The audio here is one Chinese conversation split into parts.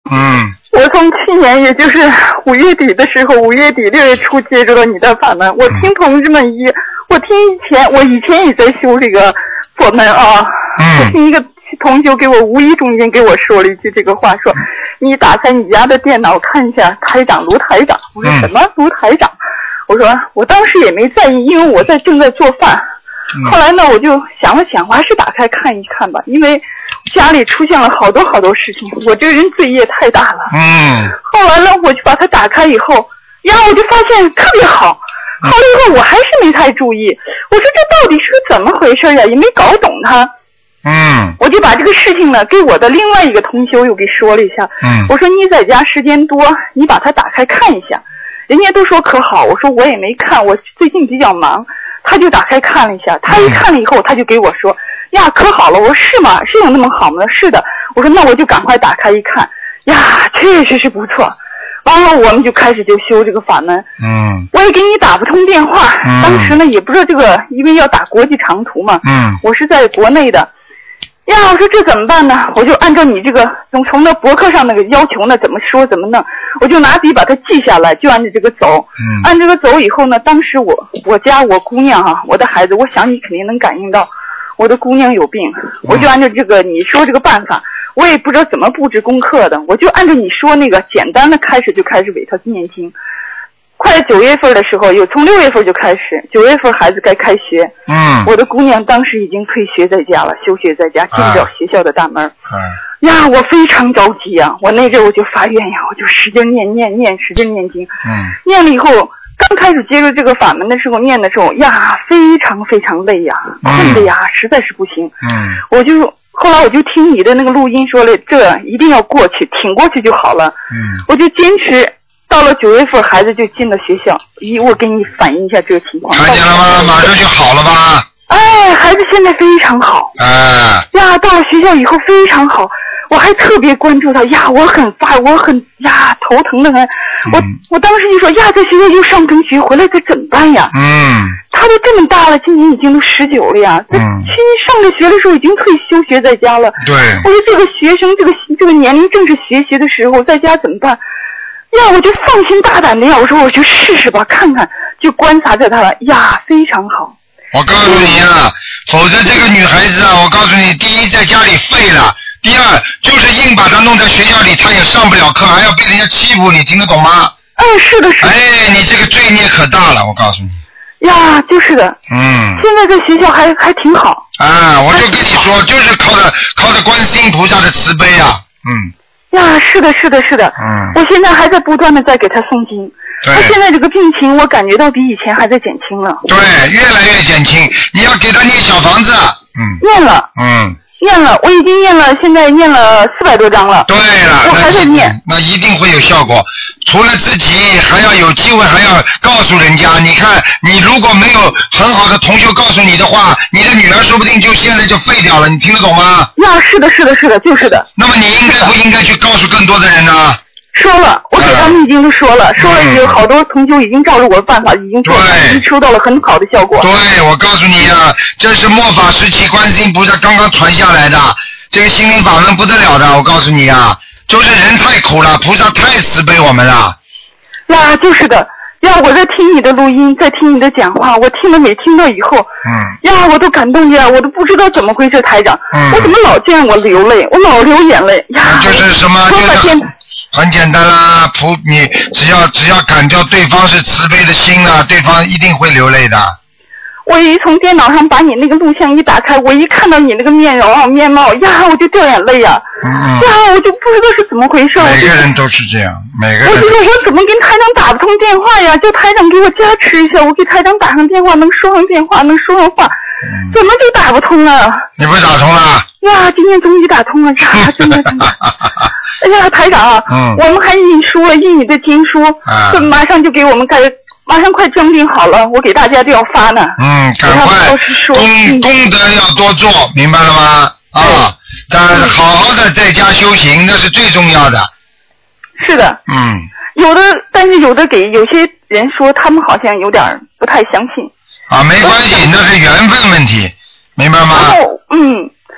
我从去年也就是5月底的时候，5月底6月初接触了你的法门。我听同志们我以前也在修这个佛门啊。我听一个同学给我无意中间给我说了一句这个话，说你打开你家的电脑看一下卢台长。我说什么卢台长？我说我当时也没在意，因为我正在做饭。后来呢，我就想了想，我还是打开看一看吧，因为家里出现了好多事情，我这个人罪业太大了。后来呢，我就把它打开以后，我就发现特别好。后来以后我还是没太注意，我说这到底是个怎么回事呀？也没搞懂它。我就把这个事情呢给我的另外一个同修又给说了一下。我说你在家时间多，你把它打开看一下。人家都说可好，我说我也没看，我最近比较忙。他就打开看了一下，他一看了以后，他就给我说呀可好了。我说是吗？是有那么好吗？是的。我说那我就赶快打开一看，确实是不错。完了我们就开始就修这个法门。我也给你打不通电话。当时呢也不知道这个，因为要打国际长途嘛。我是在国内的。我说这怎么办呢？我就按照你这个从那博客上那个要求呢，怎么说怎么弄，我就拿笔把它记下来，就按照这个走。按这个走以后呢，当时我家我姑娘我的孩子，我想你肯定能感应到我的姑娘有病，我就按照这个你说这个办法，我也不知道怎么布置功课的，我就按照你说那个简单的开始为他念经。快9月份的时候，从6月份就开始，9月份孩子该开学。我的姑娘当时已经退学在家了，休学在家，进不了学校的大门。我非常着急啊！我那阵我就发愿呀，我就使劲念，使劲念经。念了以后，刚开始接触这个法门的时候，念的时候非常非常累呀，困的实在是不行。后来我就听你的那个录音说了，这一定要过去，挺过去就好了。我就坚持。到了9月份，孩子就进了学校。我给你反映一下这个情况。 看见了吗？马上就好了吧？ 孩子现在非常好。到了学校以后非常好。我还特别关注他。我很头疼的很。我当时就说在学校又上中学，回来这怎么办呀？他都这么大了，今年已经都19了呀。上着学的时候已经休学在家了。 对。 我说这个学生这个年龄正是学习的时候，在家怎么办？我就放心大胆的我说我就试试吧，看看，就观察着他了。非常好。 我告诉你否则这个女孩子我告诉你，第一在家里废了，第二就是硬把她弄在学校里，她也上不了课，还要被人家欺负，你听得懂吗？ 是的。 你这个罪孽可大了，我告诉你。 就是的。现在在学校还挺好。 我就跟你说，就是靠着观世音菩萨的慈悲啊。 是的。我现在还在不断的在给他诵经。他现在这个病情，我感觉到比以前还在减轻了。 对，越来越减轻。你要给他念小房子。 念了。我已经念了，现在念了400多章了。 对了， 我还在念。 那一定会有效果。除了自己，还要有机会，还要告诉人家。你看，你如果没有很好的同学告诉你的话，你的女儿说不定现在就废掉了。你听得懂吗？ 是的，就是的。 那么你应该不应该去告诉更多的人呢？ 说了，我给他们已经都说了，有好多同学已经照着我的办法已经做了，已经收到了很好的效果。 对，我告诉你这是末法时期观世音菩萨刚刚传下来的，这个心灵法门不得了的，我告诉你就是人太苦了，菩萨太慈悲我们了。 就是的。我在听你的录音，在听你的讲话，我每听到以后，我都感动我都不知道怎么回事，台长，我怎么老见我流泪，我老流眼泪就是什么？就是很简单啦，你只要感到对方是慈悲的心对方一定会流泪的。 我一从电脑上把你那个录像一打开，我一看到你那个面貌，我就掉眼泪我就不知道是怎么回事。 每个人都是这样，每个人。 我就说我怎么跟台长打不通电话呀？叫台长给我加持一下，我给台长打上电话，能说上电话，能说上话，怎么就打不通啊？ 你不是打通了？ 今天终于打通了真的。台长我们还印书了，印你的经书，马上就给我们马上快装订好了，我给大家都要发呢。 赶快，功德要多做，明白了吗？但好好的在家修行，那是最重要的。 是的。但是有些人说他们好像有点不太相信。 没关系，那是缘分问题，明白吗？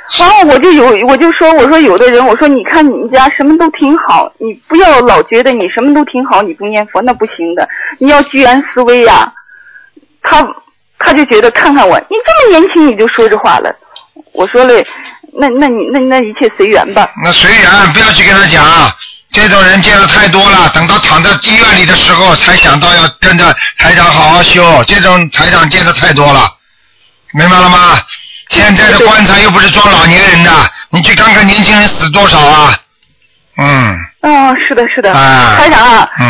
然后我就说，我说有的人，我说你看你们家什么都挺好，你不要老觉得你什么都挺好，你不念佛那不行的，你要居安思危呀。他就觉得看看我，你这么年轻你就说这话了。我说了，那一切随缘吧。 那随缘，不要去跟他讲。这种人见的太多了，等到躺在医院里的时候才想到要跟着台长好好修，这种台长见的太多了，明白了吗？现在的棺材又不是装老年人的，你去看看年轻人死多少啊。 是的，台长啊。